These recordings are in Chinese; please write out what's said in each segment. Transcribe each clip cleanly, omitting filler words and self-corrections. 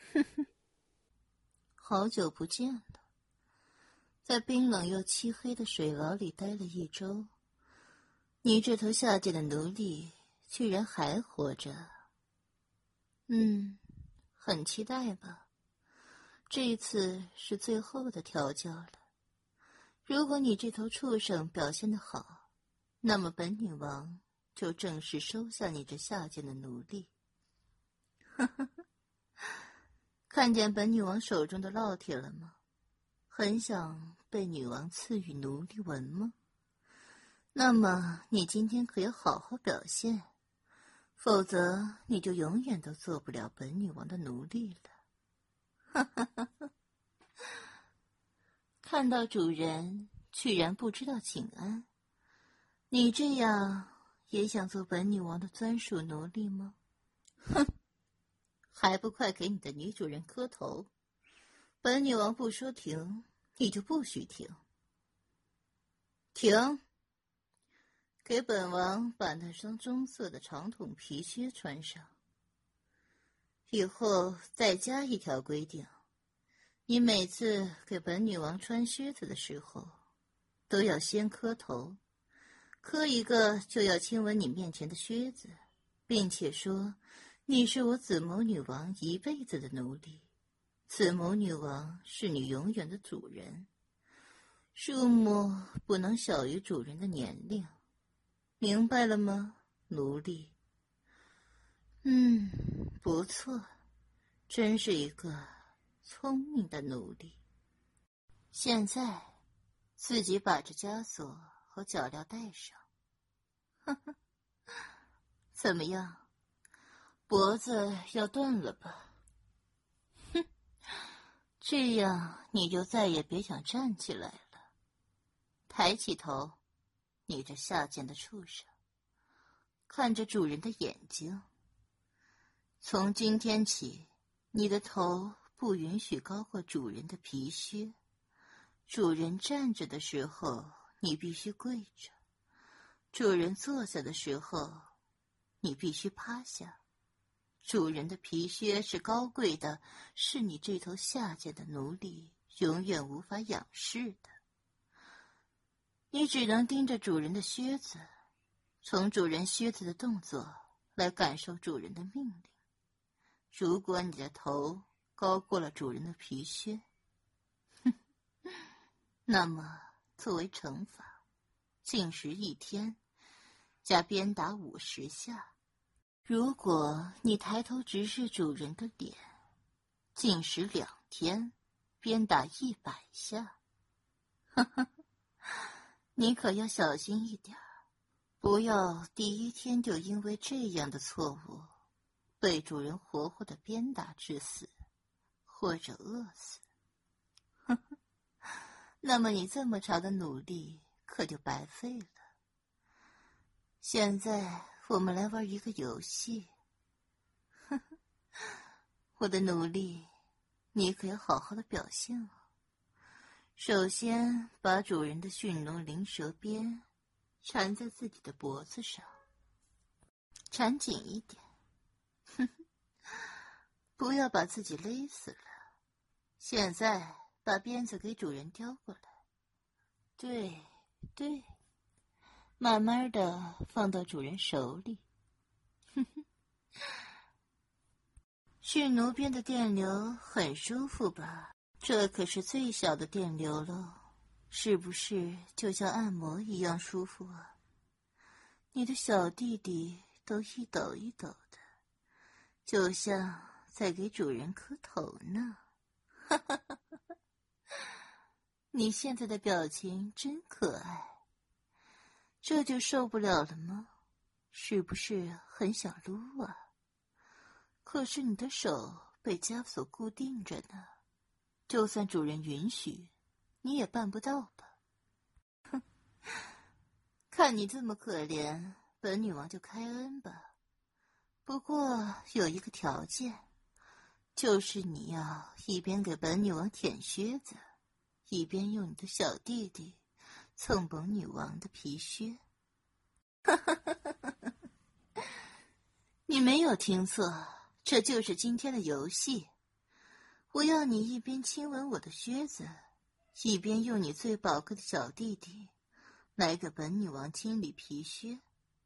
好久不见了，在冰冷又漆黑的水牢里待了1周，你这头下贱的奴隶居然还活着。很期待吧？这一次是最后的调教了。如果你这头畜生表现得好，那么本女王就正式收下你这下贱的奴隶。看见本女王手中的烙铁了吗？很想被女王赐予奴隶纹吗？那么你今天可要好好表现，否则你就永远都做不了本女王的奴隶了。看到主人居然不知道请安，你这样也想做本女王的专属奴隶吗？哼，还不快给你的女主人磕头！本女王不说停，你就不许停。停！给本王把那双棕色的长筒皮靴穿上。以后再加一条规定，你每次给本女王穿靴子的时候，都要先磕头，磕一个就要亲吻你面前的靴子，并且说你是我子谋女王一辈子的奴隶，子谋女王是你永远的主人，数目不能小于主人的年龄，明白了吗，奴隶？不错，真是一个聪明的奴隶。现在自己把这枷锁和脚镣戴上。怎么样，脖子要断了吧？这样你就再也别想站起来了。抬起头，你这下贱的畜生，看着主人的眼睛。从今天起，你的头不允许高过主人的皮靴。主人站着的时候，你必须跪着；主人坐下的时候，你必须趴下。主人的皮靴是高贵的，是你这头下贱的奴隶永远无法仰视的。你只能盯着主人的靴子，从主人靴子的动作来感受主人的命令。如果你的头高过了主人的皮靴，那么作为惩罚，禁食1天，加鞭打50下。如果你抬头直视主人的脸，禁食2天，鞭打100下。你可要小心一点，不要第1天就因为这样的错误被主人活活的鞭打致死，或者饿死。那么你这么长的努力可就白费了。现在我们来玩一个游戏。我的奴隶，你可要好好的表现哦。首先把主人的驯龙灵蛇鞭缠在自己的脖子上，缠紧一点。不要把自己勒死了。现在把鞭子给主人叼过来。对，慢慢的放到主人手里。驯奴鞭的电流很舒服吧？这可是最小的电流了，是不是就像按摩一样舒服啊？你的小弟弟都一抖一抖的，就像在给主人磕头呢。你现在的表情真可爱，这就受不了了吗？是不是很想撸啊？可是你的手被枷锁固定着呢，就算主人允许，你也办不到吧？哼，看你这么可怜，本女王就开恩吧。不过有一个条件，就是你要一边给本女王舔靴子，一边用你的小弟弟蹭本女王的皮靴。你没有听错，这就是今天的游戏。 我要你一边亲吻我的靴子，一边用你最宝贵的小弟弟来给本女王清理皮靴。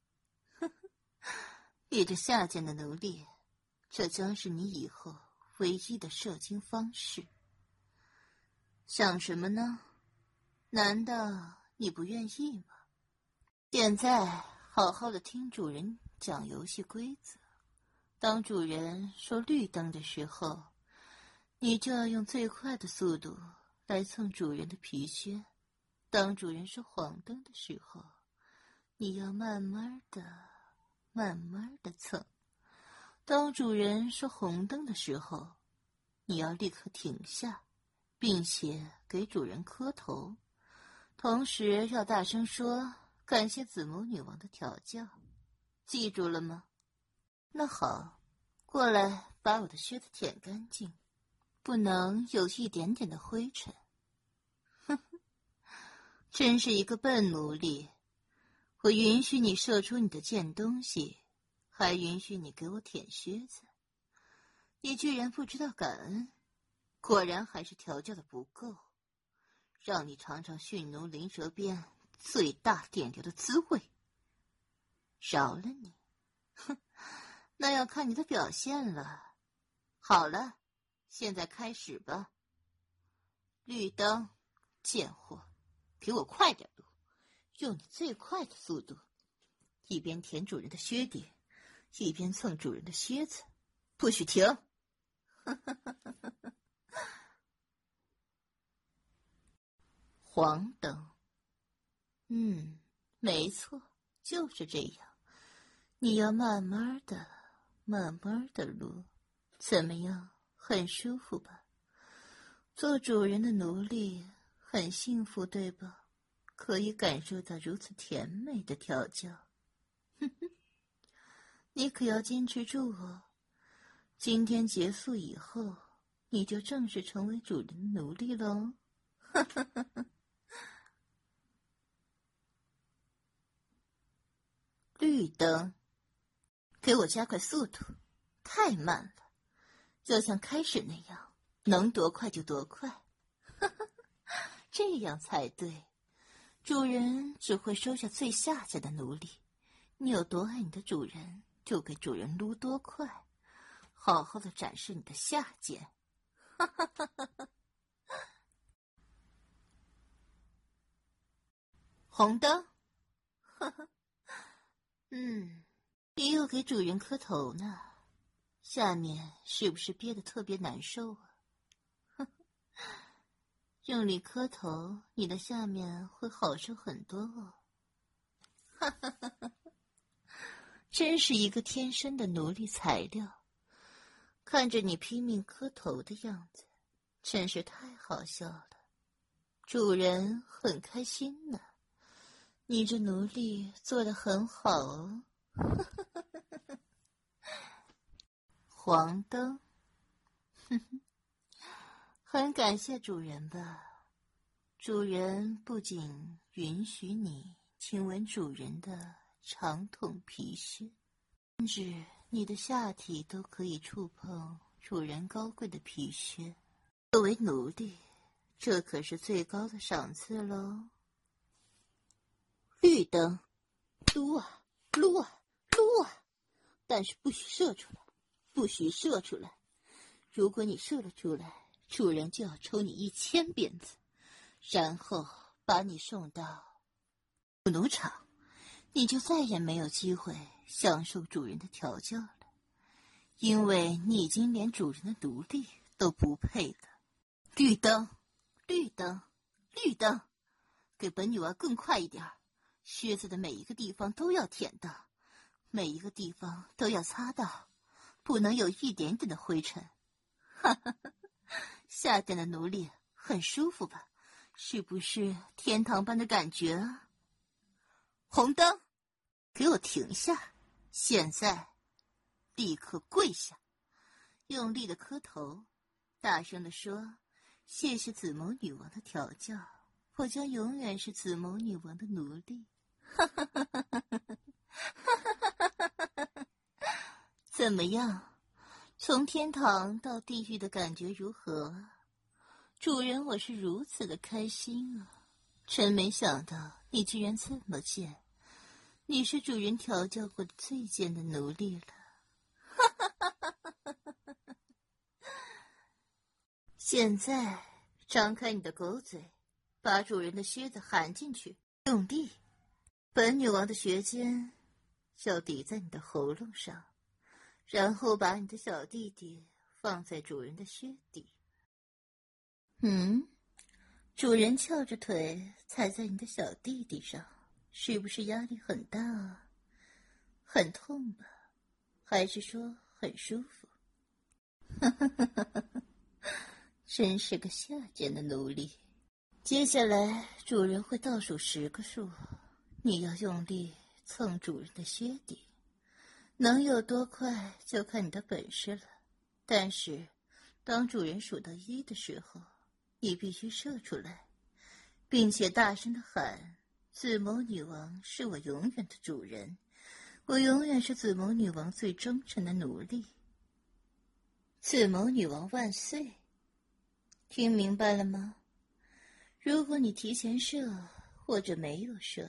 你这下贱的奴隶，这将是你以后唯一的射精方式。想什么呢？难道你不愿意吗？现在好好的听主人讲游戏规则。当主人说绿灯的时候，你就要用最快的速度来蹭主人的皮靴。当主人说黄灯的时候，你要慢慢的、慢慢的蹭。当主人说红灯的时候，你要立刻停下，并且给主人磕头，同时要大声说感谢子母女王的调教。记住了吗？那好，过来把我的靴子舔干净，不能有一点点的灰尘。哼哼，真是一个笨奴隶！我允许你射出你的贱东西，还允许你给我舔靴子，你居然不知道感恩，果然还是调教的不够。让你尝尝驯奴灵蛇鞭最大电流的滋味。饶了你，哼，那要看你的表现了。好了，现在开始吧。绿灯，贱货，给我快点路，用你最快的速度，一边舔主人的靴底，一边蹭主人的靴子，不许停！黄灯，没错，就是这样。你要慢慢的、慢慢的撸，怎么样？很舒服吧？做主人的奴隶很幸福，对吧？可以感受到如此甜美的调教。哼哼，你可要坚持住哦！今天结束以后，你就正式成为主人的奴隶喽！哈哈哈哈。绿灯，给我加快速度，太慢了，就像开始那样，能多快就多快。这样才对，主人只会收下最下贱的奴隶。你有多爱你的主人，就给主人撸多快，好好的展示你的下贱。红灯，你又给主人磕头呢，下面是不是憋得特别难受啊？用力磕头，你的下面会好受很多哦。真是一个天生的奴隶材料，看着你拼命磕头的样子，真是太好笑了。主人很开心呢，你这奴隶做得很好哦。黄灯，很感谢主人吧。主人不仅允许你亲吻主人的长筒皮靴，甚至你的下体都可以触碰主人高贵的皮靴。作为奴隶，这可是最高的赏赐喽。绿灯，撸啊撸啊撸啊，但是不许射出来，不许射出来。如果你射了出来，主人就要抽你1000鞭子，然后把你送到奴场，你就再也没有机会享受主人的调教了，因为你已经连主人的奴隶都不配了。绿灯，绿灯，绿灯，给本女王更快一点，靴子的每一个地方都要舔到，每一个地方都要擦到，不能有一点点的灰尘。哈哈哈，下贱的奴隶很舒服吧？是不是天堂般的感觉啊？红灯，给我停下！现在，立刻跪下，用力的磕头，大声的说：“谢谢子母女王的调教，我将永远是子母女王的奴隶。”哈哈哈哈哈哈！怎么样？ 从天堂到地狱的感觉如何？主人，我是如此的开心啊！真没想到你居然这么贱，你是主人调教过的最贱的奴隶了。现在张开你的狗嘴，把主人的靴子含进去，用力。本女王的穴尖要抵在你的喉咙上，然后把你的小弟弟放在主人的靴底。主人翘着腿踩在你的小弟弟上，是不是压力很大啊？很痛吧？还是说很舒服？真是个下贱的奴隶。接下来主人会倒数10个数，你要用力蹭主人的靴底，能有多快就看你的本事了。但是当主人数到1的时候，你必须射出来，并且大声地喊：紫眸女王是我永远的主人，我永远是紫眸女王最忠诚的奴隶。紫眸女王万岁！听明白了吗？如果你提前射或者没有射，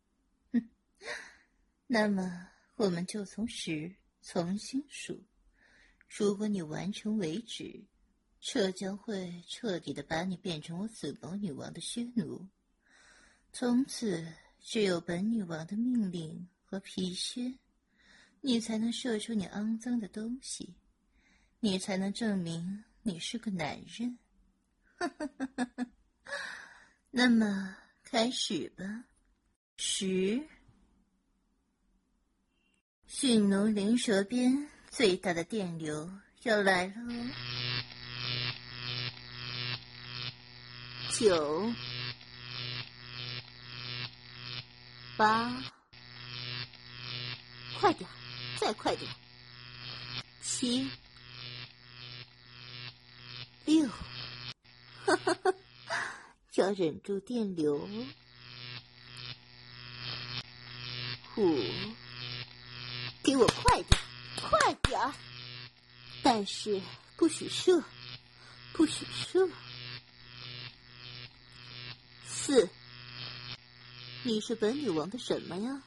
那么我们就从10重新数。如果你完成为止，这将会彻底的把你变成我紫眸女王的靴奴。从此只有本女王的命令和皮靴，你才能射出你肮脏的东西，你才能证明你是个男人。那么开始吧。10，驯奴灵蛇鞭最大的电流要来了哦。9、8，快点，再快点。7、6，要忍住电流。5，给我快点，快点！但是不许射，不许射。4，你是本女王的什么呀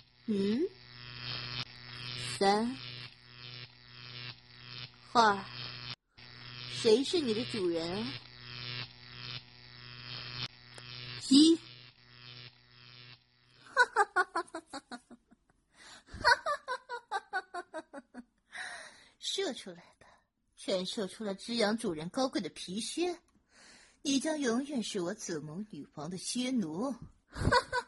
？3、2，谁是你的主人？1，射出来吧，全射出了滋养主人高贵的皮靴，你将永远是我紫眸女王的靴奴。